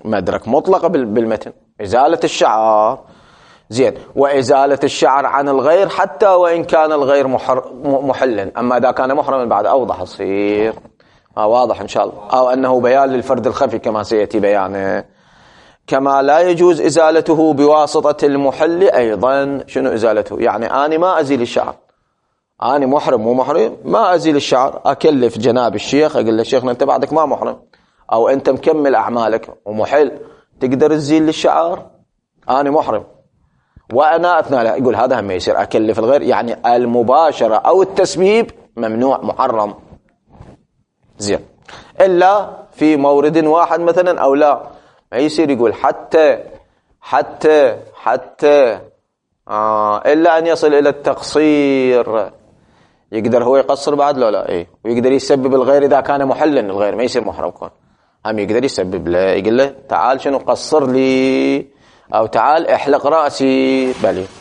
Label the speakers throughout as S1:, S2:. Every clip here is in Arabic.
S1: مدرك مطلقة بالمتن. إزالة الشعر زين، وإزالة الشعر عن الغير حتى وإن كان الغير محلا. أما إذا كان محرما بعد أوضح يصير واضح إن شاء الله، أو أنه بيان للفرد الخفي كما سيأتي بيانه. كما لا يجوز إزالته بواسطة المحل أيضا. شنو إزالته؟ يعني أنا ما أزيل الشعر، أنا محرم مو محرم ما أزيل الشعر، أكلف جناب الشيخ أقول له شيخنا أنت بعدك ما محرم، أو أنت مكمل أعمالك ومحل، تقدر تزيل الشعر؟ أنا محرم وأنا أثناء لا. يقول هذا هم يصير أكلف الغير، يعني المباشرة أو التسبيب ممنوع محرم. زين، إلا في مورد واحد مثلا أو لا ما يصير يقول حتى إلا أن يصل إلى التقصير. يقدر هو يقصر بعد لا إيه، ويقدر يسبب الغير إذا كان محلا، الغير ما يصير محرم كون هم يقدر يسبب له، يقول له تعال شنو قصر لي، أو تعال احلق رأسي.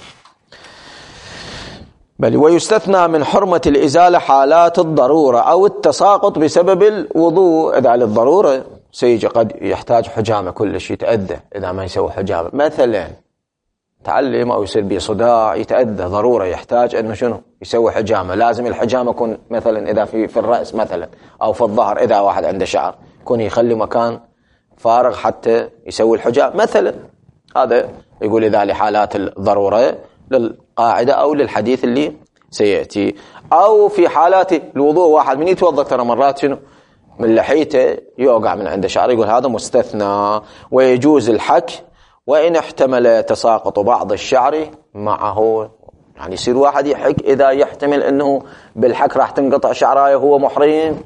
S1: بل ويستثنى من حرمة الإزالة حالات الضرورة أو التساقط بسبب الوضوء. إذا للضرورة سيجي قد يحتاج حجامة كل شيء يتأذى، إذا ما يسوي حجامة مثلا تعلم أو يصير به صداع يتأذى ضرورة يحتاج أنه شنو يسوي حجامة، لازم الحجامة يكون مثلا إذا في الرأس مثلا أو في الظهر، إذا واحد عنده شعر يكون يخلي مكان فارغ حتى يسوي الحجامة مثلا. هذا يقول إذا لحالات الضرورة للقاعدة أو للحديث اللي سيأتي. أو في حالات الوضوء واحد من يتوضأ ترى مرات شنو من لحيته يوقع من عنده شعر، يقول هذا مستثنى. ويجوز الحك وإن احتمل تساقط بعض الشعر معه، يعني يصير واحد يحك إذا يحتمل أنه بالحك راح تنقطع شعرايه هو محرم.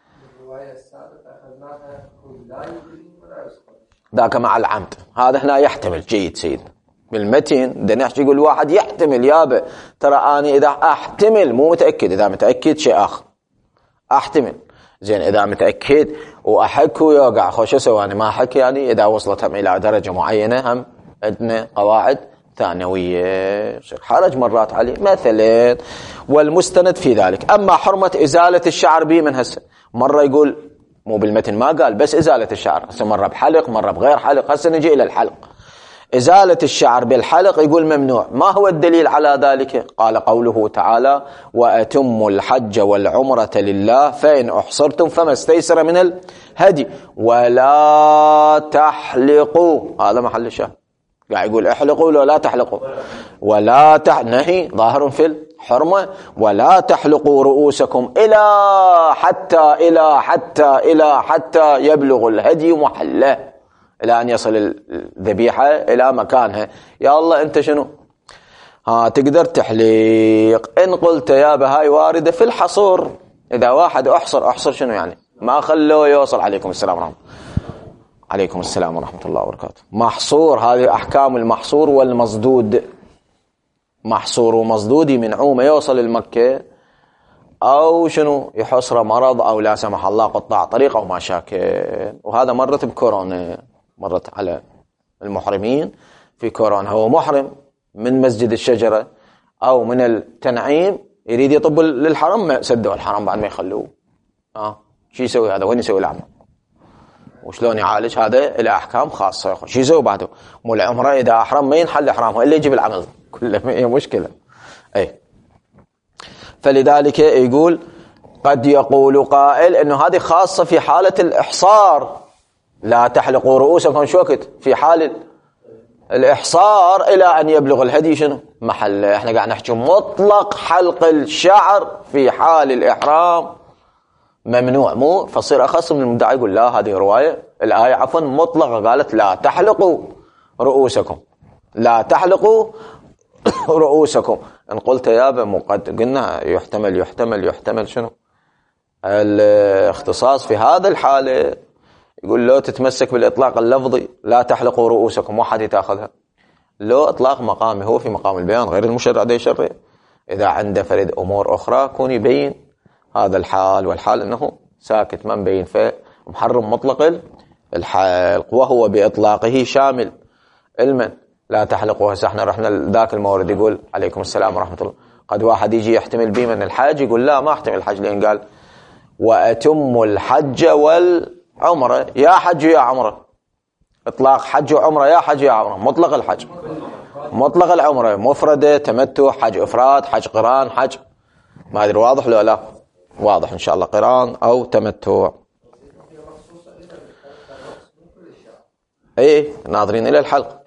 S1: ذاك مع العمد، هذا هنا يحتمل. جيد سيدنا بالمتن دنحش يقول واحد يحتمل يابا ترى أنا إذا أحتمل مو متأكد، إذا متأكد شيء آخر أحتمل. زين إذا متأكد وأحك ويوقع خوش أسوي أنا ما أحك، يعني إذا وصلت هم إلى درجة معينة هم عندنا قواعد ثانوية يصير حرج مرات عليه مثلا. والمستند في ذلك. أما حرمة إزالة الشعر به من هسه مرة يقول مو بالمتن ما قال بس إزالة الشعر، هسه مرة بحلق مرة بغير حلق، هسه نجي إلى الحلق. إزالة الشعر بالحلق يقول ممنوع. ما هو الدليل على ذلك؟ قال قوله تعالى وأتموا الحج والعمرة لله فإن أحصرتم فما استيسر من الهدي ولا تحلقوا. هذا محل الشاهد، قاعد يقول احلقوا لا تحلقوا، ولا نهي ظاهر في الحرمة. ولا تحلقوا رؤوسكم إلى حتى يبلغ الهدي محله، إلى أن يصل الذبيحة إلى مكانها. يا الله أنت شنو تقدر تحليق. إن قلت يا بهاي واردة في الحصور، إذا واحد أحصر شنو يعني ما خلوه يوصل. عليكم السلام ورحمة الله وبركاته. محصور، هذه أحكام المحصور والمصدود. محصور ومصدود يمنعوه ما يوصل المكة، أو شنو يحصر مرض، أو لا سمح الله قطاع طريق أو ما شاكل. وهذا مرت بكورونا، مرت على المحرمين في كورونا. هو محرم من مسجد الشجرة أو من التنعيم يريد يطب للحرم، ما سدوا الحرم بعد ما يخلوه. شو يسوي هذا؟ وين يسوي العمل؟ وشلون يعالج؟ هذا إلى أحكام خاصة. شو يسوي بعده؟ مو العمرة إذا أحرم ما ينحل إحرامه إلا يجيب العمل كله، هي مشكلة. أي فلذلك يقول قد يقول قائل إنه هذه خاصة في حالة الإحصار. لا تحلقوا رؤوسكم شو وقت؟ في حال الإحصار إلى أن يبلغ الهدي شنو محل. احنا قاعد نحكي مطلق حلق الشعر في حال الإحرام ممنوع، مو فصير أخص من المدعي يقول لا هذه رواية الآية عفوا مطلقة قالت لا تحلقوا رؤوسكم، لا تحلقوا رؤوسكم. إن قلت يا بمقد قلنا يحتمل شنو الاختصاص في هذا الحالة. يقول لو تتمسك بالإطلاق اللفظي لا تحلقوا رؤوسكم واحد تأخذها، لو إطلاق مقامي هو في مقام البيان غير المشرع ده يشرع. إذا عنده فرد أمور أخرى كون يبين هذا الحال، والحال أنه ساكت ما مبين فمحرم مطلق الحلق، وهو بإطلاقه شامل علما. لا تحلقوا. هسه احنا رحنا ذاك المورد يقول عليكم السلام ورحمة الله، قد واحد يجي يحتمل بي من الحج يقول لا ما احتمل الحج، لأن قال وأتم الحج والعمرة، يا حج يا عمرة. إطلاق حج وعمرة، يا حج يا عمرة، مطلق الحج مطلق العمرة، مفردة، تمتع، حج إفراد، حج قران، حج، ما أدري واضح لو لا؟ واضح إن شاء الله، قران أو تمتع. ايه ناظرين إلى الحلق.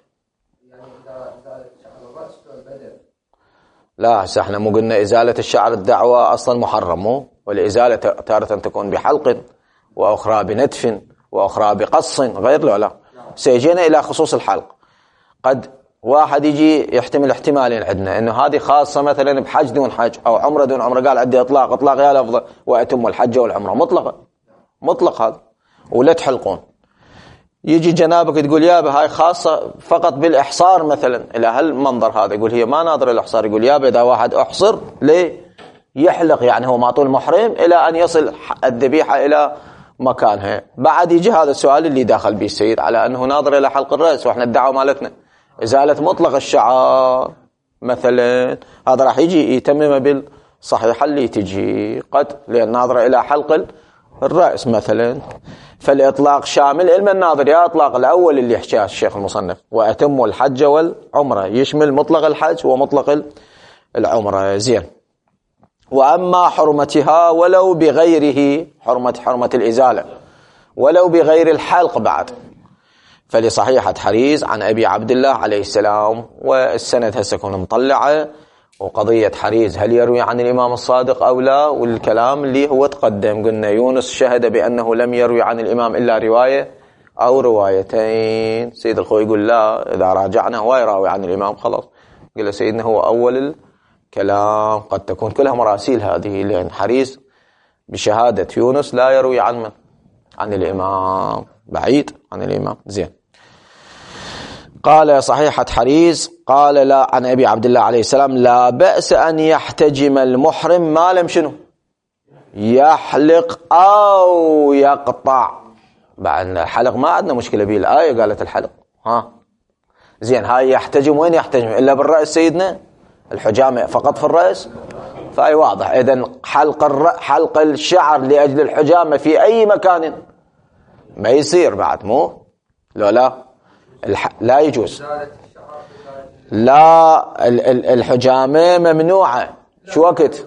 S1: لا هسه احنا مو قلنا إزالة الشعر الدعوة أصلا محرم، مو؟ والإزالة تارة تكون بحلق وأخرى بنتف وأخرى بقص، غير لا لا. سيجينا إلى خصوص الحلق. قد واحد يجي يحتمل احتمالين عندنا، إنه هذه خاصة مثلا بحج دون حج أو عمرة دون عمرة، قال عندي إطلاق يا لفظة وأتم الحج والعمرة، مطلق هذا ولا تحلقون. يجي جنابك تقول يابا هاي خاصة فقط بالإحصار مثلا، إلى هالمنظر هذا، يقول هي ما ناظر الإحصار، يقول يابا إذا واحد أحصر ليه يحلق، يعني هو معطول محرم إلى أن يصل الذبيحة إلى مكانها. بعد يجي هذا السؤال اللي داخل به السيد على أنه ناظر إلى حلق الرأس، وإحنا الدعوة مالتنا إزالة مطلق الشعر مثلا، هذا راح يجي يتمم بالصحيحة اللي تجي قد، لأن ناظر إلى حلق الرأس مثلا. فالإطلاق شامل علم الناظر، يا إطلاق الأول اللي يحكيه الشيخ المصنف وأتم الحج والعمرة، يشمل مطلق الحج ومطلق العمرة. زين. وأما حرمتها ولو بغيره، حرمة الإزالة ولو بغير الحلق بعد، فلصحيحة حريز عن أبي عبد الله عليه السلام، والسند هسه كنا مطلعة، وقضية حريز هل يروي عن الإمام الصادق أو لا، والكلام اللي هو تقدم قلنا يونس شهد بأنه لم يروي عن الإمام إلا رواية أو روايتين. سيد الخوي يقول لا، إذا راجعنا هو يراوي عن الإمام خلاص. قال سيدنا هو أول الكلام، قد تكون كلها مراسيل هذه، لأن حريز بشهادة يونس لا يروي عن من؟ عن الإمام، بعيد عن الإمام. زين. قال صحيحة حريز قال لا عن أبي عبد الله عليه السلام لا بأس أن يحتجم المحرم ما لم شنو يحلق أو يقطع. بعد الحلق ما عندنا مشكلة به، الآية قالت الحلق. زين، هاي يحتجم وين يحتجم؟ إلا بالرأس سيدنا، الحجامة فقط في الرأس، فأي واضح. إذن حلق الشعر لأجل الحجامة في أي مكان ما يصير بعد، مو لا لا يجوز. لا الحجامة ممنوعة. شو وقت؟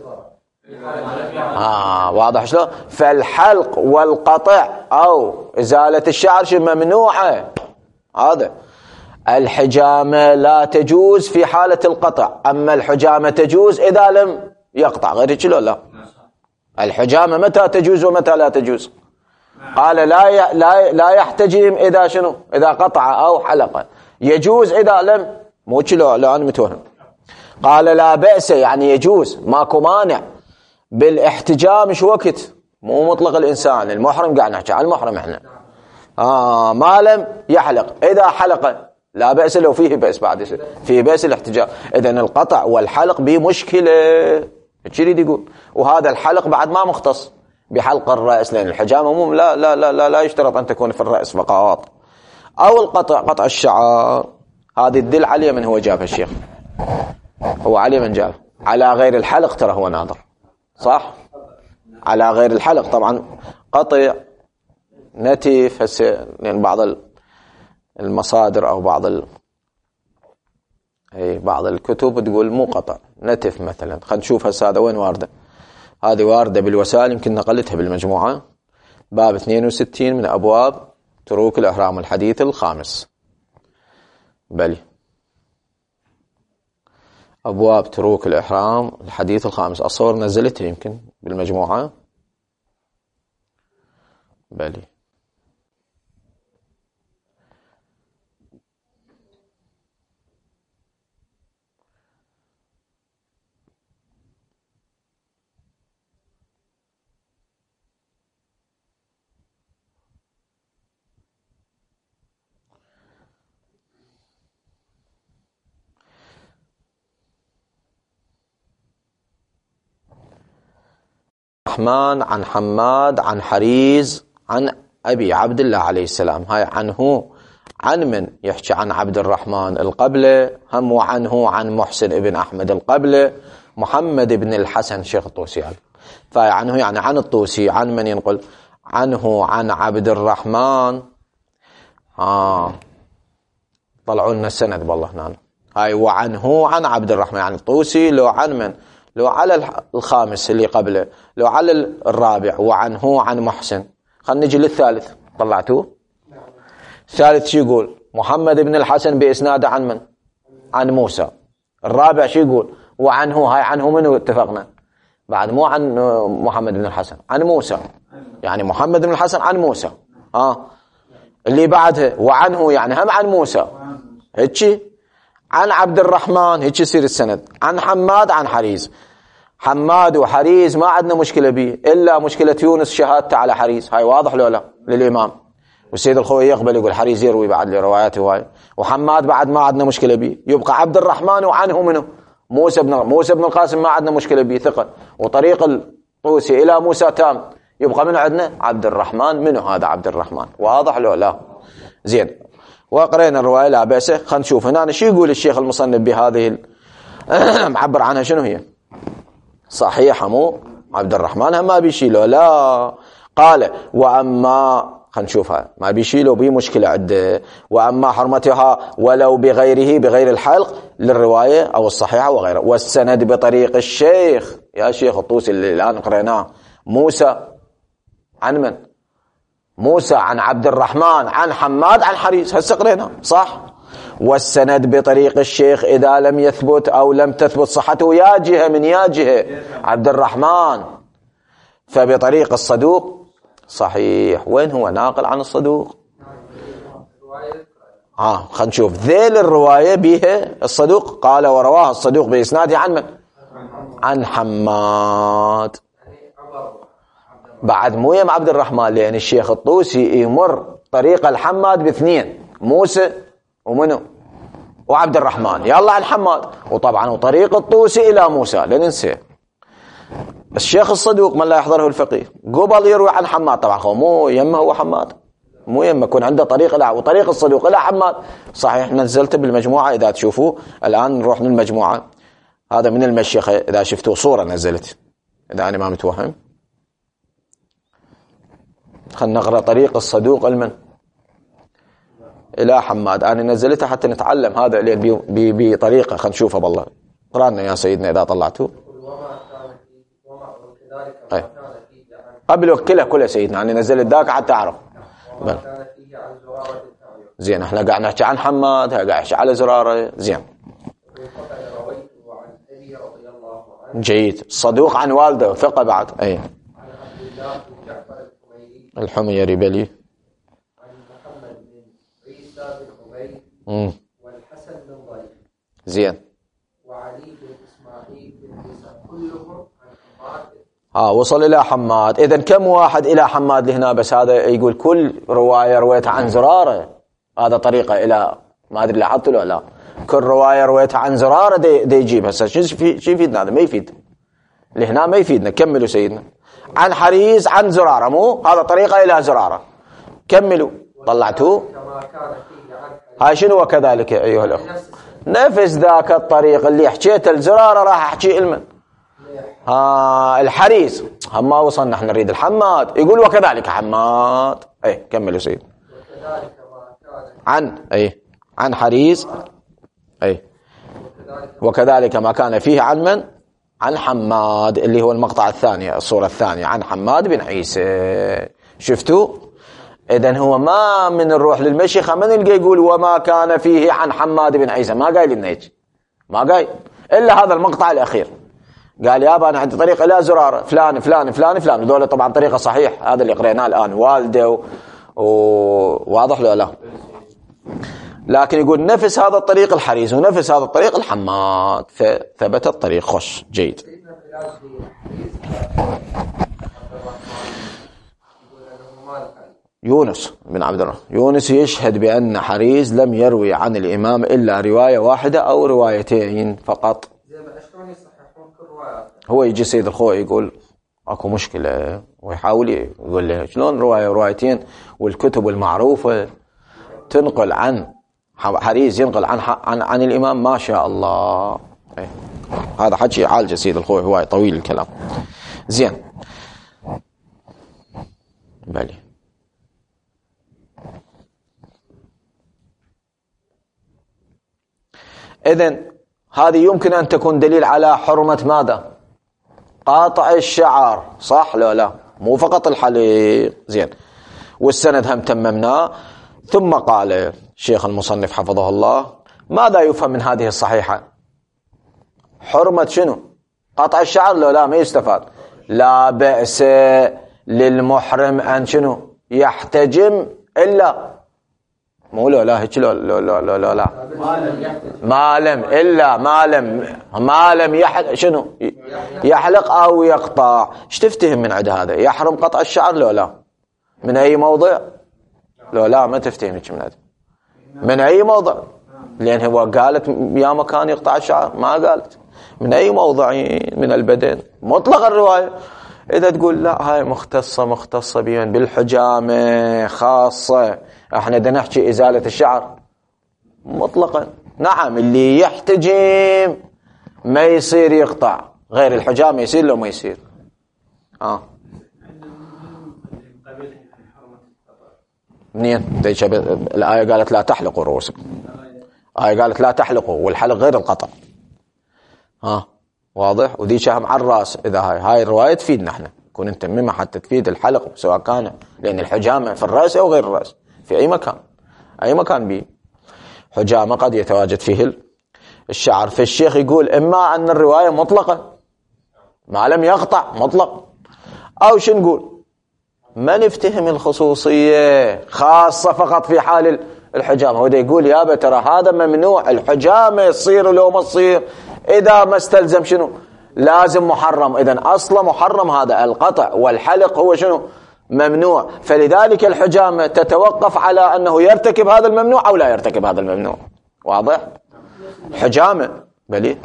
S1: واضح شلون؟ فالحلق والقطع أو إزالة الشعر ممنوعة. هذا الحجامة لا تجوز في حالة القطع، أما الحجامة تجوز إذا لم يقطع. غير شلو؟ لا، الحجامة متى تجوز ومتى لا تجوز؟ قال لا يحتجم إذا شنو؟ إذا قطع أو حلق. يجوز إذا لم، مو شلو؟ لا أنا متوهم. قال لا بأس، يعني يجوز، ماكو مانع بالاحتجام. شو وقت؟ مو مطلق الإنسان، المحرم قاعد نحكي عن المحرم احنا. ما لم يحلق، إذا حلق لا بأس، لو فيه بأس بعد فيه بأس الاحتجام. إذن القطع والحلق بمشكلة، ايش يريد يقول؟ وهذا الحلق بعد ما مختص بحلق الرأس، لأن الحجامة مو لا يشترط أن تكون في الرأس فقط. أو القطع، قطع الشعر، هذه الدل عليه من هو جابها الشيخ، هو علي من جاب على غير الحلق، ترى هو ناظر صح على غير الحلق. طبعا قطع نتف هسه، لأن بعض المصادر أو بعض الكتب تقول مو قطع، نتف مثلا. خلينا نشوف هسه هذا وين واردة. هذه واردة بالوسائل، يمكن نقلتها بالمجموعة، باب 62 من أبواب تروك الإحرام، الحديث الخامس. بلي أبواب تروك الإحرام الحديث الخامس، الصور نزلتها يمكن بالمجموعة. بلي الرحمن عن حماد عن حريز عن أبي عبد الله عليه السلام. هاي عنه عن من يحكي؟ عن عبد الرحمن القبلة، هم وعنه عن محسن ابن أحمد القبلة، محمد بن الحسن شيخ الطوسي. فعنه يعني عن الطوسي، عن من ينقل؟ عنه عن عبد الرحمن طلعوا لنا السند بالله هنا. هاي وعنه عن عبد الرحمن، يعني الطوسي لو عن من؟ لو على الخامس اللي قبله، لو على الرابع وعنه عن محسن. خلينا نجي للثالث، طلعتوه؟ الثالث شو يقول؟ محمد بن الحسن بإسناده عن من؟ عن موسى. الرابع شو يقول؟ وعنه. هاي عنه منو اتفقنا؟ بعد مو عن محمد بن الحسن، عن موسى، يعني محمد بن الحسن عن موسى. اللي بعدها وعنه يعني هم عن موسى، هيك عن عبد الرحمن، هيك يصير السند. عن حماد عن حريز. حماد وحريز ما عندنا مشكلة به، إلا مشكلة يونس شهادته على حريز. هاي واضح لو لا للإمام، والسيد الخوي يقبل يقول حريز يروي بعد لرواياته هاي. وحماد بعد ما عندنا مشكلة به. يبقى عبد الرحمن وعنه منه موسى بن القاسم، ما عندنا مشكلة به، ثقة. وطريق الطوسي إلى موسى تام. يبقى من عندنا عبد الرحمن. منه هذا عبد الرحمن؟ واضح لو لا؟ زين. وقرينا الرواية لا بأس. خلينا نشوف هنا شو يقول الشيخ المصنف بهذه معبر عنها شنو هي. صحيحة مو عبد الرحمن هم ما بيشيله لا. قال وأما، خلينا نشوفها، ما بيشيله به مشكلة عنده. وأما حرمتها ولو بغيره، بغير الحلق للرواية أو الصحيحة وغيره. والسند بطريق الشيخ، يا شيخ الطوسي اللي الآن قريناه، موسى عن من؟ موسى عن عبد الرحمن عن حماد عن حريز، هسه قرينا صح. والسند بطريق الشيخ إذا لم يثبت أو لم تثبت صحته يا جهة من يا جهة عبد الرحمن، فبطريق الصدوق صحيح. وين هو ناقل عن الصدوق؟ خلينا نشوف ذيل الرواية بها الصدوق. قال ورواه الصدوق بإسناده عن من؟ عن حماد. بعد مو يم عبد الرحمن، لأن الشيخ الطوسي يمر طريق الحماد باثنين، موسى ومنو وعبد الرحمن، يلا عن حماد. وطبعا وطريق الطوسي إلى موسى لا ننسى. الشيخ الصدوق من لا يحضره الفقيه قبل يروي عن حماد، طبعا هو مو يمه هو حماد، مو يمه يكون عنده طريق إلى وطريق الصدوق إلى حماد. صحيح نزلته بالمجموعة، إذا تشوفوا الآن نروح للمجموعة، هذا من المشيخة إذا شفتوا صورة نزلت إذا أنا ما متوهم. خلنا نقرأ طريق الصدوق المن إلى حماد. أنا نزلتها حتى نتعلم هذا بطريقة. خلنا نشوفها بالله. قرأنا يا سيدنا إذا طلعتوا قبل كله سيدنا. أنا نزلت ذاك حتى أعرف. زين احنا قاعد نحكي عن حماد، قاعد نحكي على زرارة. زين جيد. صدوق عن والده ثقة بعد. أي الحميري بلي
S2: عن محمد بن عيسى بن عبيد والحسن بن ضيف.
S1: زين.
S2: وعلي بن إسماعيل بن عيسى كلهم عن حماد.
S1: وصل إلى حماد. إذن كم واحد إلى حماد لهنا؟ بس هذا يقول كل رواية رويتها عن زرارة، هذا طريقة إلى ما أدري لاحظت له لا. كل رواية رويتها عن زرارة دي يجيب. هسه شو يفيدنا هذا؟ ما يفيد لهنا، ما يفيدنا. كملوا سيدنا. عن حريز عن زرارة، مو هذا طريقة إلى زرارة. كملوا طلعتوه. هاي شنو وكذلك أيها الأخوة؟ نفس ذاك الطريق اللي حكيته الزرارة راح أحكي المن الحريز. هم ما وصلنا احنا نريد الحماد. يقول وكذلك حماد. كملوا سيد. عن حريز. وكذلك ما كان فيه عن من؟ عن حماد، اللي هو المقطع الثاني، الصورة الثانية، عن حماد بن عيسى. شفتوا؟ إذن هو ما من نروح للمشيخة من نلقى يقول وما كان فيه عن حماد بن عيسى، ما قايل لنا هيك، ما قايل إلا هذا المقطع الأخير. قال يابا أنا عندي طريقة إلى زرارة فلان فلان فلان فلان، دول طبعا طريقة صحيح. هذا اللي قريناه الآن والده وواضح له لا. لكن يقول نفس هذا الطريق الحريز ونفس هذا الطريق الحماد، فثبت الطريق. خش جيد. يونس بن عبد الرحمن. يونس يشهد بأن حريز لم يروي عن الإمام إلا رواية واحدة أو روايتين فقط. هو يجي سيد الخوي يقول اكو مشكلة، ويحاول يقول له شلون رواية وروايتين والكتب المعروفة تنقل عن حريز ينقل عن الإمام، ما شاء الله. هذا حكي عالجه سيد الخوي، هواي طويل الكلام. زين بلي إذن هذه يمكن أن تكون دليل على حرمة ماذا؟ قاطع الشعر، صح لو لا؟ مو فقط الحليق. زين، والسند هم تممناه. ثم قال الشيخ المصنف حفظه الله: ماذا يفهم من هذه الصحيحة؟ حرمة شنو؟ قطع الشعر لو لا؟ ما يستفاد. لا بأس للمحرم أن شنو؟ يحتجم إلا مو لو لا هيك لا ما لم شنو يحلق أو يقطع. ايش تفتهم من عند هذا؟ يحرم قطع الشعر لو لا؟ من أي موضع؟ لو لا ما تفتهم هيك من هذا. من أي موضع؟ لأن هو قالت يا مكان يقطع الشعر، ما قالت من أي موضع من البدن. مطلق الرواية. إذا تقول لا هاي مختصة بين بالحجامة خاصة، احنا بدنا نحكي إزالة الشعر مطلقا. نعم، اللي يحتجم ما يصير يقطع، غير الحجامة يصير لو ما يصير. منين؟ الآية قالت لا تحلقوا رؤوسكم، الآية قالت لا تحلقوا، والحلق غير القطع. واضح؟ ودي شهم على الرأس. إذا هاي الرواية تفيدنا احنا كون نتممها حتى تفيد الحلق، سواء كان لأن الحجامة في الرأس أو غير الرأس، في أي مكان به حجامة قد يتواجد فيه الشعر. فالشيخ يقول إما أن الرواية مطلقة ما لم يقطع مطلق، أو شو نقول؟ ما نفتهم الخصوصية خاصة فقط في حال الحجامة. وده يقول يابا ترى هذا ممنوع، الحجامة يصير لو ما تصير إذا ما استلزم شنو؟ لازم محرم. إذن أصلا محرم هذا القطع، والحلق هو شنو؟ ممنوع. فلذلك الحجامة تتوقف على أنه يرتكب هذا الممنوع أو لا يرتكب هذا الممنوع. واضح؟ حجامة بلي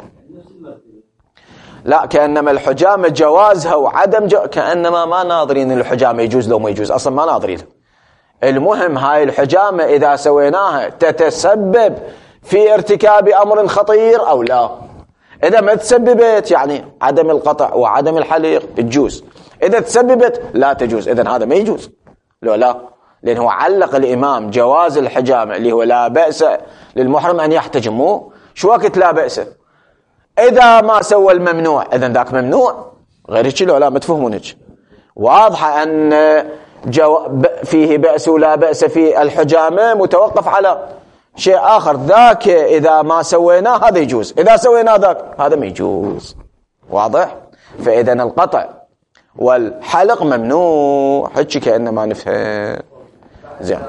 S1: لا، كأنما الحجامة جوازها وعدم كأنما ما ناظرين الحجامة يجوز لو ما يجوز، أصلا ما ناظرين. المهم هاي الحجامة إذا سويناها تتسبب في ارتكاب أمر خطير أو لا. إذا ما تسببت يعني عدم القطع وعدم الحليق تجوز، إذا تسببت لا تجوز. إذن هذا ما يجوز لو لا، لأنه علق الإمام جواز الحجامة اللي هو لا بأس للمحرم أن يحتجم. مو شو وقت لا بأس؟ إذا ما سوى الممنوع إذن ذاك ممنوع، غير هيك لو لا ما تفهمونك. واضحة أن فيه بأس ولا بأس في الحجامة متوقف على شيء آخر، ذاك إذا ما سويناه هذا يجوز، إذا سويناه ذاك هذا ما يجوز. واضح؟ فإذن القطع والحلق ممنوع. حكي كأنه ما نفهم. زين،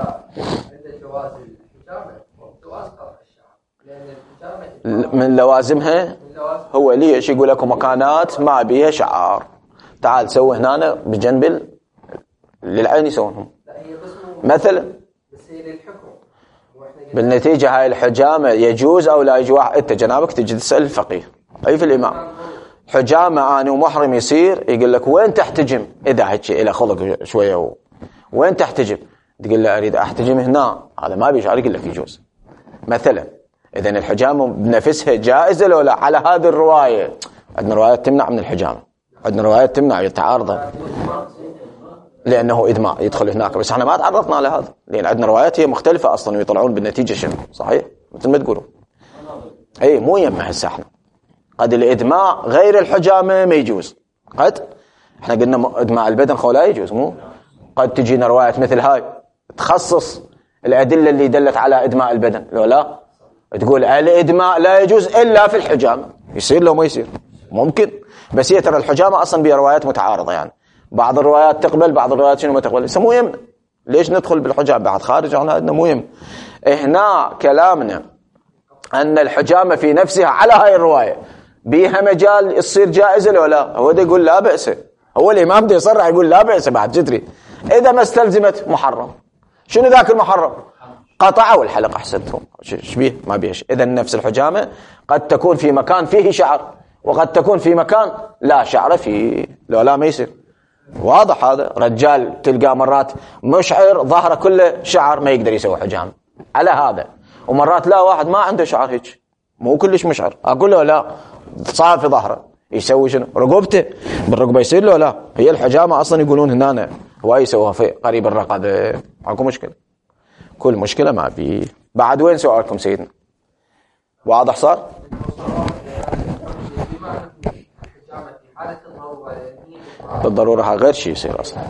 S1: من لوازمها هو ليش يقول لكم مكانات ما بيها شعار، تعال سوي هنا بجنب للعين يسوونهم مثلا. بالنتيجة هاي الحجامة يجوز أو لا يجوز؟ أنت جنابك تجي تسأل الفقيه أي في الإمام حجامة أنا ومحرم يصير، يقول لك وين تحتجم؟ إذا هيك إلى خلق شوية وين تحتجم؟ تقول له أريد أحتجم هنا، هذا ما بيشعر، يقول لك يجوز مثلا. إذن الحجامة بنفسها جائزة لو لا؟ على هذه الرواية عندنا روايات تمنع من الحجامة، عندنا روايات تمنع يتعارض لأنه إدماء يدخل هناك، بس احنا ما تعرضنا على هذا لأن عندنا روايات هي مختلفة أصلا ويطلعون بالنتيجة شنو. صحيح مثل ما تقولوا. أي مو يمه هسه احنا قد الإدماء غير الحجامة ما يجوز، قد احنا قلنا إدماء البدن خو لا يجوز. مو قد تجينا روايات مثل هاي تخصص الأدلة اللي دلت على إدماء البدن لو لا، تقول الإدماء لا يجوز إلا في الحجامة. يصير لو ما يصير ممكن، بس هي ترى الحجامة أصلا بها روايات متعارضة، يعني بعض الروايات تقبل بعض الروايات شنو ما تقبل. مو يمنا ليش ندخل بالحجامة بعد خارج عن هذا؟ مو يم. هنا كلامنا أن الحجامة في نفسها على هاي الرواية بيها مجال يصير جائزة لو لا؟ هو ده يقول لا بأس، هو الإمام ده يصرح يقول لا بأس بعد جدري إذا ما استلزمت محرم. شنو ذاك المحرم؟ قطع والحلق. أحسنتهم شبيه ما بيش. إذا نفس الحجامة قد تكون في مكان فيه شعر وقد تكون في مكان لا شعر فيه لو لا ما يصير. واضح هذا؟ رجال تلقى مرات مشعر ظهره كله شعر ما يقدر يسوي حجامة على هذا، ومرات لا واحد ما عنده شعر هيك مو كلش مشعر، أقول له لا صار في ظهره يسوي شنو؟ رقبته بالرقبة يصير له لا؟ هي الحجامة أصلا يقولون هنا هو يسويها في قريب الرقبة. اكو مشكلة؟ كل مشكلة ما في. بعد وين سؤالكم سيدنا؟ واضح صار؟ بالضرورة غير شيء يصير أصلا.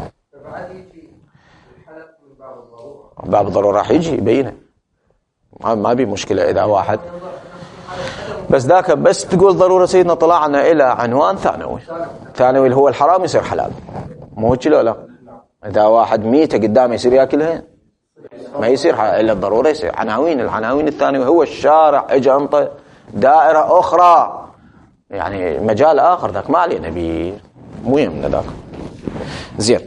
S1: باب الضرورة راح يجي يبينه، ما بي مشكلة إذا واحد بس ذاك بس تقول ضرورة سيدنا طلعنا إلى عنوان ثانوي اللي هو الحرام يصير حلال، مو هيك لا؟ إذا واحد ميتة قدامه يصير ياكلها ما يصير إلا الضرورة يصير العناوين الثانية هو الشارع اجى انطى دائرة أخرى يعني مجال آخر ذاك ما علينا بيه مو يهمنا ذاك. زين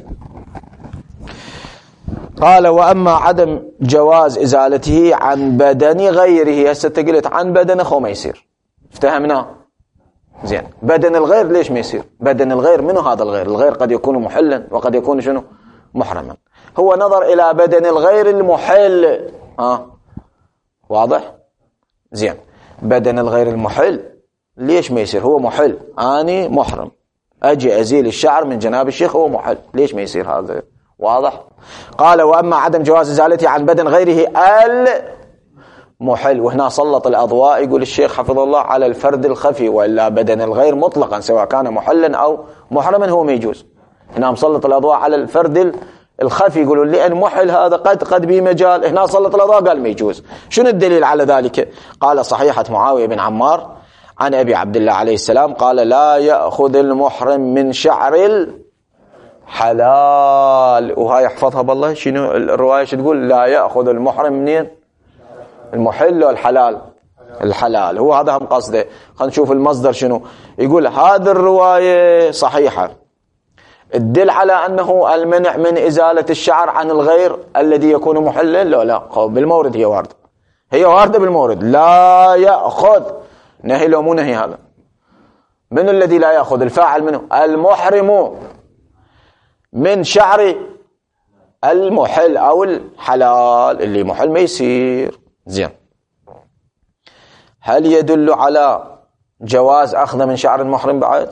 S1: قال وأما عدم جواز إزالته عن بدن غيره، هسه قلت عن بدن أخو ما يصير، افتهمنا زين. بدن الغير ليش ما يصير؟ بدن الغير منو هذا الغير؟ الغير قد يكون محلا وقد يكون شنو؟ محرما. هو نظر إلى بدن الغير المحل. واضح؟ زين بدن الغير المحل ليش ما يصير؟ هو محل أنا محرم أجي أزيل الشعر من جناب الشيخ هو محل، ليش ما يصير هذا؟ واضح؟ قال وأما عدم جواز إزالته عن بدن غيره المحل، وهنا سلط الأضواء يقول الشيخ حفظه الله على الفرد الخفي، وإلا بدن الغير مطلقا سواء كان محلا أو محرما هو ما يجوز. هنا مسلط الأضواء على الفرد الخفي يقولون لأن محل هذا قد به مجال، هنا سلط الأضواء قال ما يجوز. شنو الدليل على ذلك؟ قال صحيحة معاوية بن عمار عن أبي عبد الله عليه السلام قال لا يأخذ المحرم من شعر الحلال، وهاي يحفظها بالله. شنو الرواية تقول؟ لا يأخذ المحرم منين؟ المحل والحلال. الحلال هو هذا هم قصده. خلينا نشوف المصدر شنو يقول. هذه الرواية صحيحة الدل على أنه المنع من إزالة الشعر عن الغير الذي يكون محلا. لا بالمورد هي واردة بالمورد. لا يأخذ نهي لو مو نهي. هذا من الذي لا يأخذ؟ الفاعل منه المحرم من شعر المحل أو الحلال، اللي محل ما يصير. زين هل يدل على جواز أخذ من شعر المحرم بعد؟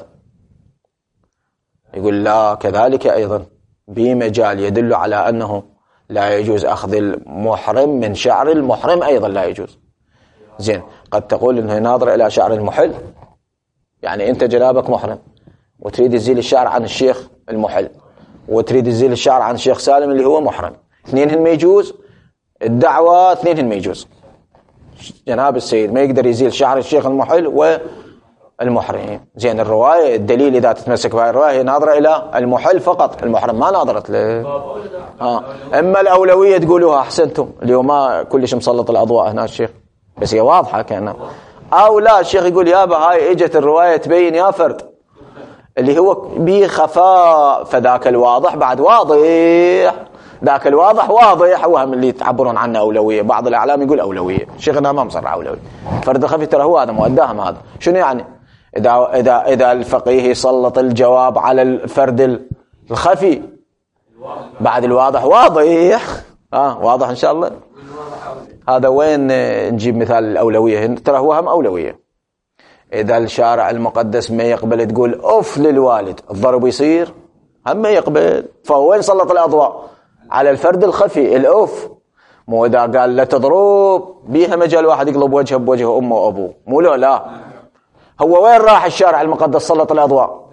S1: يقول لا كذلك أيضا بمجال يدل على أنه لا يجوز أخذ المحرم من شعر المحرم أيضا لا يجوز. زين قد تقول إنه ناظر إلى شعر المحل، يعني أنت جنابك محرم وتريد تزيل الشعر عن الشيخ المحل وتريد تزيل الشعر عن الشيخ سالم اللي هو محرم، اثنينهن ما يجوز. الدعوة اثنينهن ما يجوز. جناب السيد ما يقدر يزيل شعر الشيخ المحل والمحرم. زين الرواية الدليل إذا تتمسك بهذه الرواية ناظرة إلى المحل فقط، المحرم ما ناظرت له. إما الأولوية تقولوها أحسنتم اليوم ما كلش مسلط الأضواء هنا الشيخ، بس هي واضحة كأنها. أو لا الشيخ يقول يابا هاي اجت الرواية تبين يا فرد اللي هو بخفاء، فذاك الواضح بعد واضح، ذاك الواضح واضح، وهم اللي تعبرون عنه أولوية. بعض الأعلام يقول أولوية، شيخنا ما مصرع أولوية. فرد الخفي ترى هو هذا مؤداهم. هذا شنو يعني؟ إذا الفقيه يسلط الجواب على الفرد الخفي بعد الواضح واضح. واضح إن شاء الله. هذا وين نجيب مثال الأولوية؟ ترى هو هم أولوية. إذا الشارع المقدس ما يقبل تقول أوف للوالد الضرب يصير، هم ما يقبل، فهو وين سلط الأضواء؟ على الفرد الخفي الأوف. مو إذا قال لا تضرب بيها مجال واحد يقلب وجهه بوجه أمه وأبوه، مو لا هو وين راح الشارع المقدس سلط الأضواء؟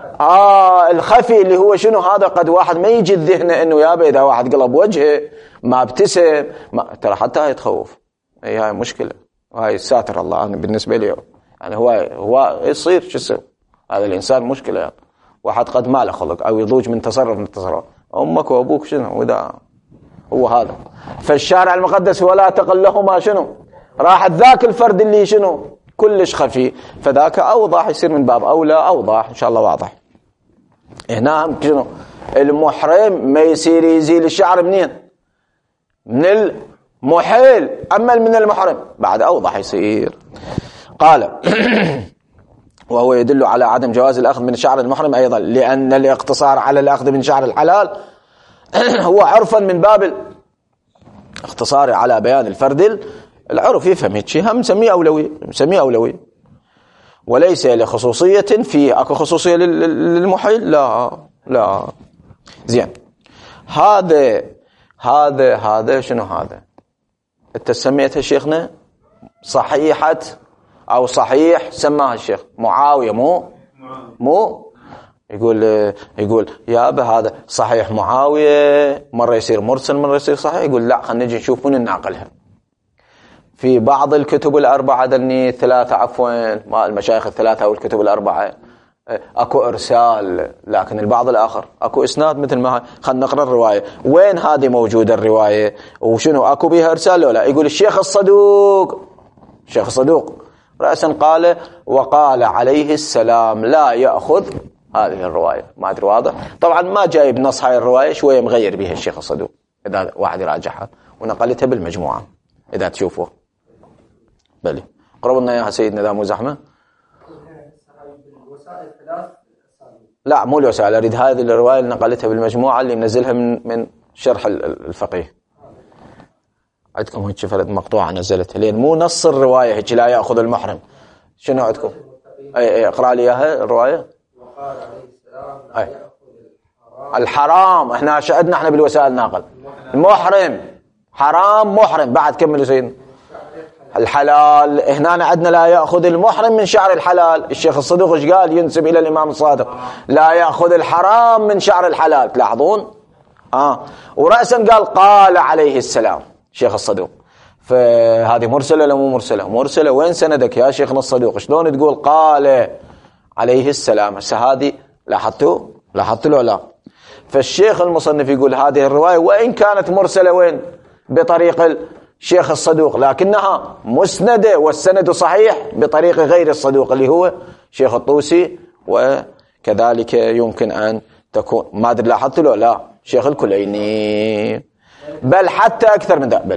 S1: الخفي اللي هو شنو هذا؟ قد واحد ما يجي الذهن إنه يابا إذا واحد قلب وجهه ما ابتسم ترى حتى هاي تخوف. هاي مشكلة، وهاي ساتر الله. أنا بالنسبة لي يعني هو يصير شو يصير؟ هذا الإنسان مشكلة يعني. واحد قد ما له خلق أو يضوج من تصرف من التصرف، أمك وأبوك شنو؟ وده هو هذا. فالشارع المقدس ولا تقل لهما شنو؟ راحت ذاك الفرد اللي شنو؟ كلش خفي، فذاك أوضح يصير من باب أولى أوضح إن شاء الله واضح. هنا هم شنو؟ المحرم ما يصير يزيل الشعر منين؟ من المحل. أما من المحرم بعد أوضح يصير. قال وهو يدل على عدم جواز الأخذ من شعر المحرم أيضا لأن الاقتصار على الأخذ من شعر الحلال هو عرفا من باب الاقتصار على بيان الفرد العرف. يفهم هيك هم نسميه أولوية وليس لخصوصية فيه. أكو خصوصية للمحل؟ لا. زين هذا شنو هذا؟ انت سميتها شيخنا صحيحة أو صحيح سماها الشيخ معاوية مو يقول يا أبا هذا صحيح معاوية مرة يصير مرسل مرة يصير صحيح. يقول لا، خلينا نجي نشوف من نناقلها. في بعض الكتب الأربعة ذني الثلاثة عفوا ما المشايخ الثلاثة أو الكتب الأربعة أكو إرسال، لكن البعض الآخر أكو إسناد مثل ما خلنا نقرأ الرواية. وين هذه موجودة الرواية وشنو أكو بها إرسال ولا؟ يقول الشيخ الصدوق رأسا قال وقال عليه السلام لا يأخذ هذه الرواية. ما أدري واضح؟ طبعا ما جايب نص هاي الرواية، شوية مغير بها الشيخ الصدوق إذا واحد يراجعها، ونقلتها بالمجموعة إذا تشوفوه. بلي قرب لنا يا سيدنا ذا مو زحمة. لا مو الوسائل، أريد هذه الرواية اللي نقلتها بالمجموعة اللي منزلها من شرح الفقيه. عندكم هيك فرد مقطوعة نزلتها لين مو نص الرواية هيك لا يأخذ المحرم. شنو عندكم؟ أي اقرأ لي إياها الرواية.
S2: وقال عليه السلام لا يأخذ
S1: الحرام. احنا شهدنا احنا بالوسائل ناقل المحرم حرام محرم. بعد كملوا سيدنا. الحلال هنا عندنا لا يأخذ المحرم من شعر الحلال. الشيخ الصدوق ايش قال؟ ينسب إلى الإمام الصادق لا يأخذ الحرام من شعر الحلال. تلاحظون ورأسا قال عليه السلام شيخ الصدوق. فهذه مرسلة ولا مو مرسلة؟ وين سندك يا شيخنا الصدوق؟ شلون تقول قال عليه السلام؟ هسه هذه لاحظتوا له لا؟ فالشيخ المصنف يقول هذه الرواية وإن كانت مرسلة وين بطريق الشيخ الصدوق لكنها مسندة والسند صحيح بطريق غير الصدوق اللي هو شيخ الطوسي، وكذلك يمكن أن تكون ما أدري لاحظت له لا شيخ الكليني، بل حتى أكثر من ذلك.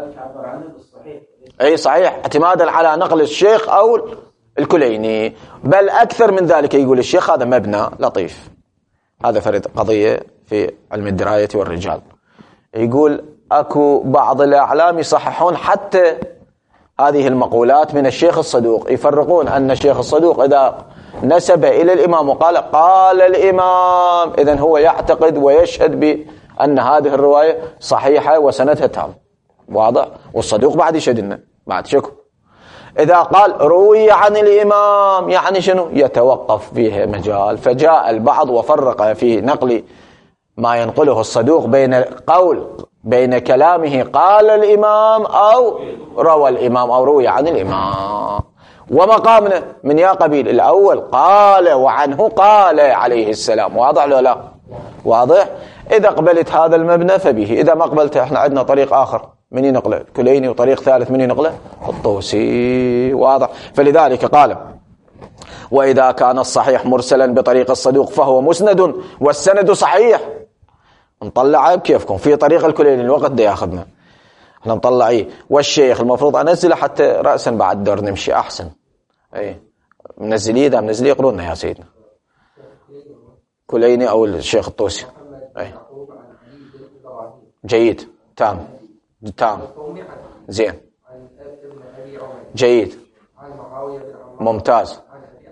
S1: أي صحيح اعتمادا على نقل الشيخ أو الكليني، بل أكثر من ذلك. يقول الشيخ هذا مبنى لطيف، هذا فرد قضية في علم الدراية والرجال. يقول أكو بعض الأعلام يصححون حتى هذه المقولات من الشيخ الصدوق، يفرقون أن الشيخ الصدوق إذا نسب إلى الإمام وقال قال الإمام إذن هو يعتقد ويشهد بأن هذه الرواية صحيحة وسندها تام واضح، والصدوق بعد يشهد لنا بعد شكو. إذا قال روي عن الإمام يعني شنو؟ يتوقف فيه مجال. فجاء البعض وفرق في نقل ما ينقله الصدوق بين كلامه قال الإمام أو روى الإمام أو روي عن الإمام. ومقامنا من يا قبيل الأول قال وعنه قال عليه السلام. واضح ولا لا؟ واضح. إذا قبلت هذا المبنى فبه، إذا ما قبلته احنا عندنا طريق آخر من ينقله كليني، وطريق ثالث من ينقله الطوسي. واضح. فلذلك قال وإذا كان الصحيح مرسلا بطريق الصدوق فهو مسند والسند صحيح. نطلعه بكيفكم في طريق الكليني، الوقت ده ياخذنا احنا نطلعيه. والشيخ المفروض انزله حتى رأسا بعد دور نمشي احسن. اي منزليه ده منزليه يقرونه يا سيدنا كليني او الشيخ الطوسي. اي جيد تام زين جيد ممتاز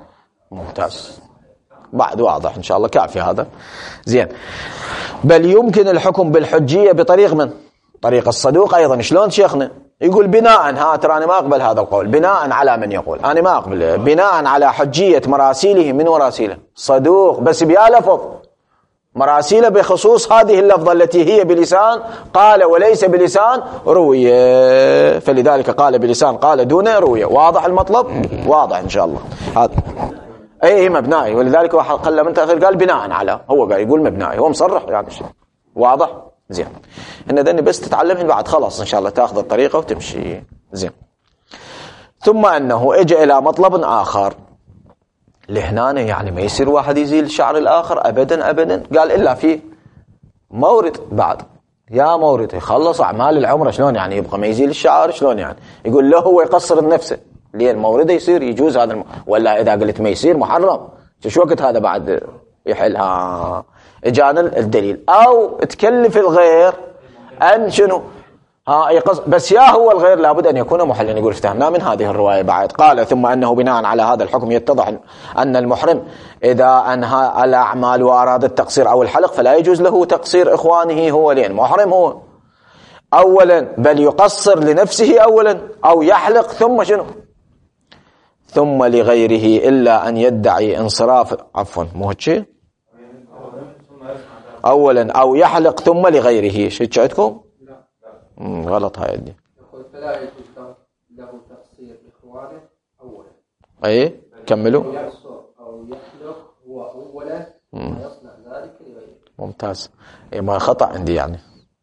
S1: بعد واضح إن شاء الله كافي هذا زين. بل يمكن الحكم بالحجية بطريق من طريق الصدوق أيضا. شلون شيخنا؟ يقول بناء ترى أنا ما أقبل هذا القول. بناء على من يقول؟ أنا ما أقبل. بناء على حجية مراسيله من وراسيله صدوق بس بيا لفظ مراسيله بخصوص هذه اللفظة التي هي بلسان قال وليس بلسان روية، فلذلك قال بلسان قال دون روية. واضح المطلب؟ واضح إن شاء الله هذا. اي مبنائي، ولذلك هو قال من تأخير قال بناء على، هو قال يقول مبنائي، هو مصرح يعني شيء واضح زين. ان ذني بس تتعلمهن بعد خلاص ان شاء الله تاخذ الطريقه وتمشي زين. ثم انه اجى الى مطلب اخر لهنا، يعني ما يصير واحد يزيل الشعر الاخر ابدا. قال الا في مورد بعد، يا مورد يخلص اعمال العمره شلون يعني يبقى ما يزيل الشعر شلون يعني؟ يقول له هو يقصر نفسه ليه المورد يصير يجوز هذا ولا اذا قلت ما يصير محرم شو وقت هذا بعد يحلها؟ اجانا الدليل او تكلف الغير ان شنو بس يا هو الغير لابد ان يكون محلا. يقول افتهمنا من هذه الروايه بعد. قال ثم انه بناء على هذا الحكم يتضح ان المحرم اذا انهى الاعمال واراد التقصير او الحلق فلا يجوز له تقصير اخوانه هو لين محرم هو، أولا بل يقصر لنفسه أولا، أو يحلق ثم شنو ثم لغيره، إلا أن يدعي انصراف، عفوا مو هيك، أولا أو يحلق ثم لغيره. شو عندكم؟ غلط هاي دي.
S2: يقول فلا يجوز له تقصير إخوانه أولا.
S1: أي كملوا.
S2: يقصر أو يحلق هو أولا ويصنع ذلك لغيره.
S1: ممتاز. ما خطأ عندي يعني.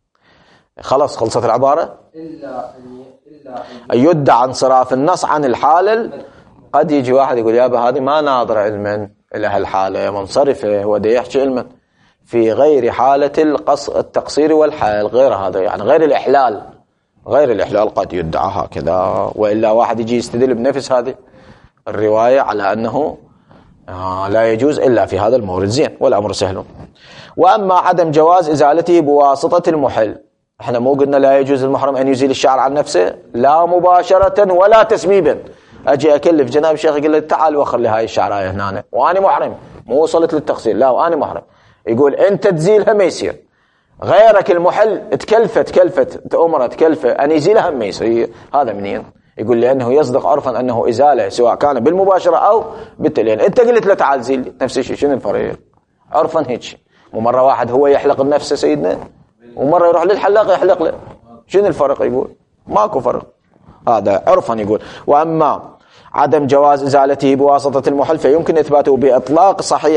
S1: خلص خلصت العبارة.
S2: إلا
S1: أن يدعى انصراف النص عن الحالة. قد يجي واحد يقول يابا هذه ما ناظر علما إلى هالحالة منصرفة، هو دا يحكي علما في غير حالة التقصير والحال، غير هذا يعني غير الإحلال. غير الإحلال قد يدعى هكذا، وإلا واحد يجي يستدل بنفس هذه الرواية على أنه لا يجوز إلا في هذا المورد. زين، والأمر سهل. وأما عدم جواز إزالته بواسطة المحل، احنا مو قلنا لا يجوز المحرم أن يزيل الشعر عن نفسه لا مباشرة ولا تسبيبا. أجي أكلف جناب الشيخ يقول لي تعال وخر لي هاي الشعراية هنا وأنا محرم، مو وصلت للتقصير، لا وأنا محرم. يقول أنت تزيلها ما يصير، غيرك المحل تكلفت تأمره تكلفه أن يزيلها ما يصير. هذا منين؟ يقول لأنه يصدق عرفا أنه إزالة سواء كان بالمباشرة أو بالتلين. أنت قلت له تعال زيل نفس الشيء، شنو الفرق؟ عرفا هيك. ومرة واحد هو يحلق بنفسه سيدنا، ومرة يروح للحلاق يحلق له، شنو الفرق؟ يقول ماكو فرق، هذا عرفا. يقول وأما عدم جواز إزالته بواسطة المحل فيمكن إثباته بإطلاق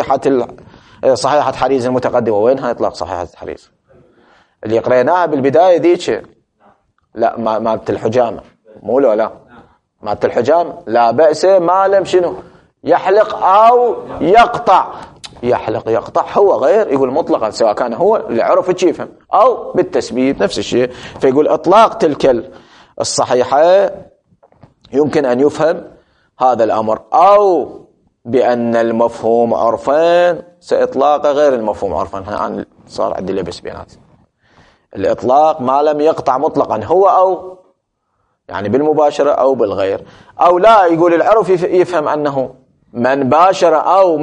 S1: صحيحة حريز المتقدمة. وينها إطلاق صحيحة حريز اللي قريناها بالبداية ديك؟ لا مالت الحجامة، مو لا مالت الحجامة لا بأس ما لم شنو يحلق أو يقطع. يحلق يقطع هو غير، يقول مطلقا سواء كان هو اللي عرف يفهم أو بالتسبيب نفس الشيء. فيقول إطلاق تلك الصحيحة يمكن أن يفهم هذا الأمر، أو بأن المفهوم عرفان سإطلاق غير المفهوم عرفان. عن صار عندي لبس بينات الإطلاق ما لم يقطع مطلقا هو أو يعني بالمباشرة أو بالغير، أو لا يقول العرف يفهم أنه من باشر أو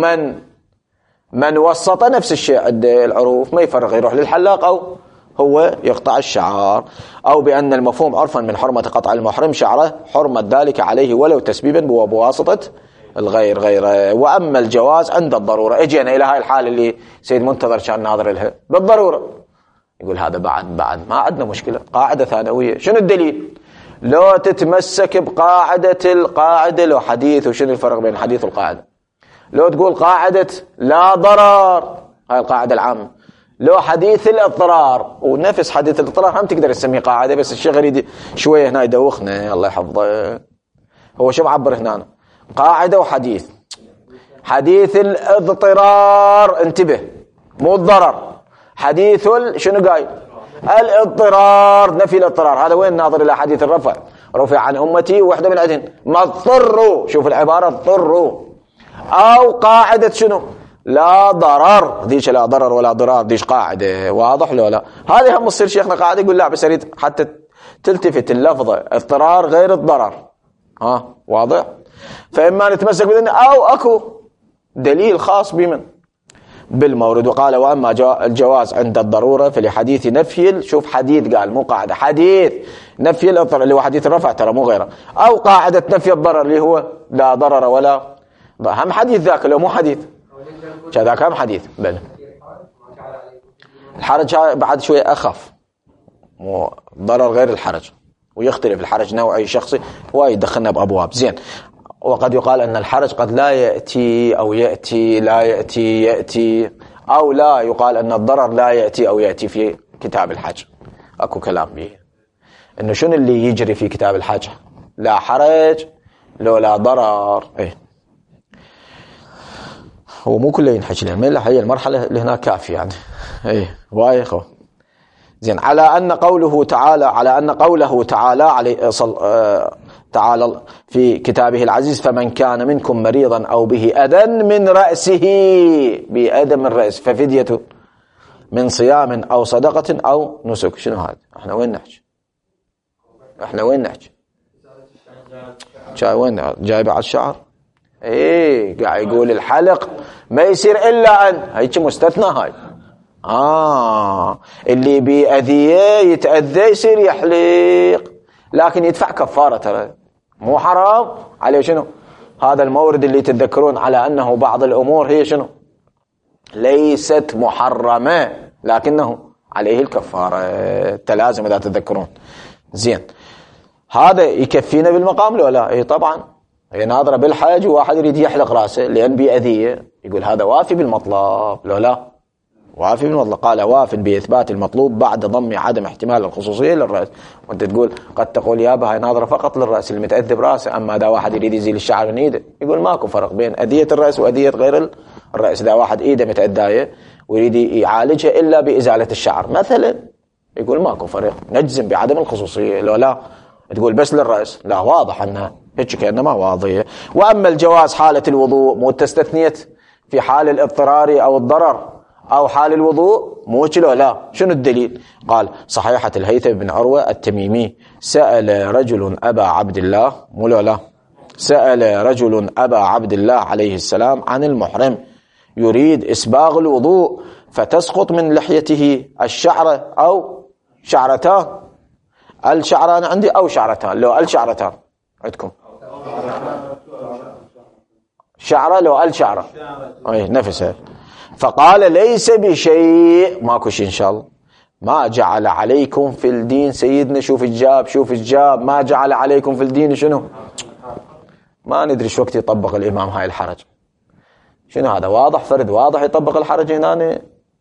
S1: من وسط نفس الشيء عند العروف ما يفرق، يروح للحلاق أو هو يقطع الشعر، أو بأن المفهوم عرفا من حرمة قطع المحرم شعره حرمة ذلك عليه ولو تسبيبا بواسطة الغير غيره. وأما الجواز عند الضرورة، اجينا إلى هاي الحالة اللي سيد منتظر كان ناظر لها بالضرورة، يقول هذا بعد ما عندنا مشكلة، قاعدة ثانوية. شنو الدليل؟ لو تتمسك بقاعدة القاعدة لو حديث، وشنو الفرق بين الحديث والقاعدة؟ لو تقول قاعدة لا ضرر هاي القاعدة العامة، لو حديث الاضطرار، ونفس حديث الاضطرار هم تقدر تسميه قاعدة، بس الشيخ يريد شوية هنا يدوخنا الله يحفظه. هو شو معبر هنا؟ قاعدة وحديث. حديث الاضطرار انتبه مو الضرر، حديث شنو قايل؟ الاضطرار، نفي الاضطرار. هذا وين ناظر الى حديث الرفع؟ رفع عن امتي وحده من عدن ما اضطروا، شوف العبارة اضطروا. او قاعدة شنو؟ لا ضرر، ديش لا ضرر ولا ضرار، ديش قاعدة. واضح لو لا؟ هذه هم تصير شيخنا قاعدة يقول لا بس اريد حتى تلتفت اللفظة اضطرار غير الضرر. واضح؟ فإما نتمسك بدنا أو أكو دليل خاص بمن بالمورد. وقال وأما الجواز عند الضرورة فلحديث نفي، شوف حديث قال مو قاعدة، حديث نفي الاضطرار اللي هو حديث الرفع ترى مو غيره، أو قاعدة نفي الضرر اللي هو لا ضرر ولا هم حديث ذاك لو مو حديث كذاك هم حديث. بل الحرج بعد شوية أخف، مو ضرر غير الحرج، ويختلف الحرج نوعي شخصي وايد دخلنا بأبواب. زين. وقد يقال أن الحرج قد لا يأتي أو يأتي لا يأتي أو لا يقال أن الضرر لا يأتي أو يأتي في كتاب الحج. أكو كلام به إنه شنو اللي يجري في كتاب الحج؟ لا حرج لو لا ضرر. هو مو كله ينحكي لنا، لا هي المرحلة اللي هنا كافية يعني. وايخو. زين. على أن قوله تعالى تعالى في كتابه العزيز فمن كان منكم مريضا أو به أذى من رأسه، بأذى من رأس ففدية من صيام أو صدقة أو نسك. شنو هذا؟ احنا وين نحكي؟ وين جايب على الشعر؟ قاعد يقول الحلق ما يصير إلا أن هيك مستثنى، هاي اللي بأذية يتأذى يصير يحلق، لكن يدفع كفارة ترى، مو حرام عليه. شنو هذا المورد اللي تتذكرون على أنه بعض الأمور هي شنو ليست محرمة لكنه عليه الكفارة التلازم إذا تتذكرون. زين، هذا يكفينا بالمقام لو لا؟ إيه طبعا، هي ناظرة بالحاج وواحد يريد يحلق رأسه لأن بأذية، يقول هذا وافي بالمطلب لو لا؟ وافي بالمطلب. قال واف بإثبات المطلوب بعد ضم عدم احتمال الخصوصية للرأس. وانت تقول قد تقول يابا هاي ناظرة فقط للرأس المتأذي برأسه، أما إذا واحد يريد يزيل الشعر من إيده يقول ماكو فرق بين أذية الرأس وأذية غير الرأس. إذا واحد إيده متأذية ويريد يعالجها إلا بإزالة الشعر مثلا يقول ماكو فرق، نجزم بعدم الخصوصية لو لا؟ تقول بس للرأس، لا واضح أنها هيك كأنما واضحة. وأما الجواز حالة الوضوء مو تستثنيت في حال الاضطرار أو الضرر أو حال الوضوء مو كله لا. شنو الدليل؟ قال صحيحة الهيثم بن عروة التميمي سأل رجل أبا عبد الله مو لا سأل رجل أبا عبد الله عليه السلام عن المحرم يريد إسباغ الوضوء فتسقط من لحيته الشعرة أو شعرتان. الشعران عندي أو شعرتان، لو الشعرتان عندكم شعرة لو الشعرة أي نفسها. فقال ليس بشيء، ماكو شيء إن شاء الله، ما جعل عليكم في الدين. سيدنا شوف الجاب ما جعل عليكم في الدين شنو؟ ما ندري شو وقت يطبق الإمام هاي الحرج. شنو هذا واضح فرد واضح يطبق الحرج هنا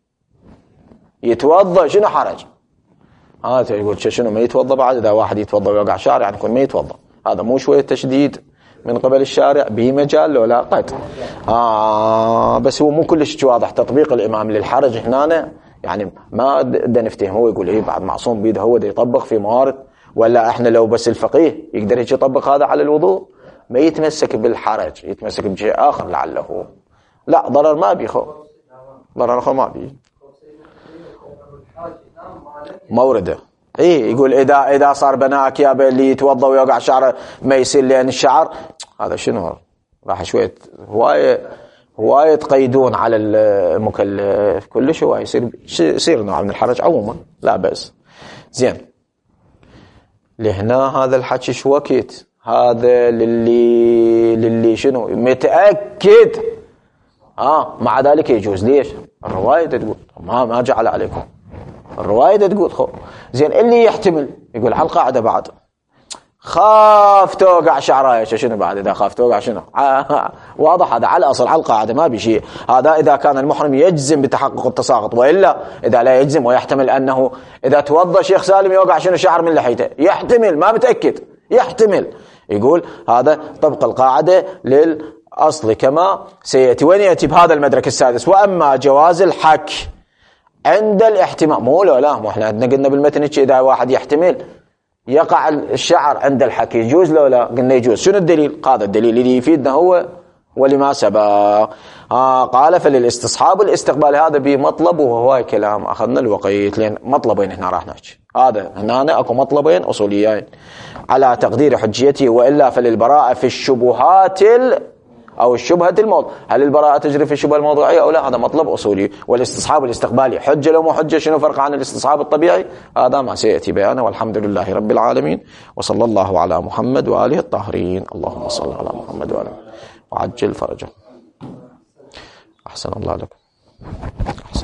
S1: يتوضأ شنو حرج؟ هذا يقول شنو ما يتوضأ بعد؟ إذا واحد يتوضأ ويوقع شعر يعني يكون ما يتوضأ، هذا مو شوية تشديد من قبل الشارع بمجال لو لا قد بس هو مو كلش واضح تطبيق الإمام للحرج هنا، يعني ما بدنا نفتهم. هو يقول إيه بعد معصوم بيده هو ده يطبق في موارد، ولا إحنا لو بس الفقيه يقدر يطبق هذا على الوضوء ما يتمسك بالحرج، يتمسك بشيء آخر لعله لا ضرر ما بيخو، ضرر ما بي مورده. ايه يقول اذا صار بناك يا اللي يتوضا ويوقع شعره ما يصير، لان الشعر هذا شنو راح شويه هوايه تقيدون على المكلف كل شيء يصير نوع من الحرج عموما لا بأس. زين، لهنا هذا الحكي شو وقت هذا للي شنو متاكد مع ذلك يجوز. ليش؟ الروايه تقول ما جعل عليكم، الرواية تقول زين اللي يحتمل يقول على القاعدة بعد خاف توقع شعرايه شنو بعد؟ إذا خاف توقع شنو واضح هذا على الأصل على القاعدة ما بشيء. هذا إذا كان المحرم يجزم بتحقق التساقط، وإلا إذا لا يجزم ويحتمل أنه إذا توضى شيخ سالم يوقع شنو شعر من لحيته، يحتمل ما متأكد يحتمل، يقول هذا طبق القاعدة للأصل كما سيأتي. وين يأتي بهذا المدرك السادس؟ وأما جواز الحك عند الاحتمال مو لا مو احنا قلنا بالمتن اذا واحد يحتمل يقع الشعر عند الحكي يجوز لو لا؟ قلنا يجوز. شنو الدليل؟ هذا الدليل اللي يفيدنا هو ولما سبق. قال فللاستصحاب الاستقبال هذا بمطلب، وهو كلام اخذنا الوقت لان مطلبين هنا راح نحكي. هذا هنا اكو مطلبين اصوليين على تقدير حجيته، والا فللبراءه في الشبهات أو الشبهة الموضوع. هل البراءة تجري في الشبهة الموضوعية أو لا؟ هذا مطلب أصولي. والاستصحاب الاستقبالي حجة لو مو حجة، شنو فرق عن الاستصحاب الطبيعي؟ هذا ما سيأتي بيانه. والحمد لله رب العالمين، وصلى الله على محمد وآله الطاهرين. اللهم صل على محمد وآله وعجل فرجه. أحسن الله لكم.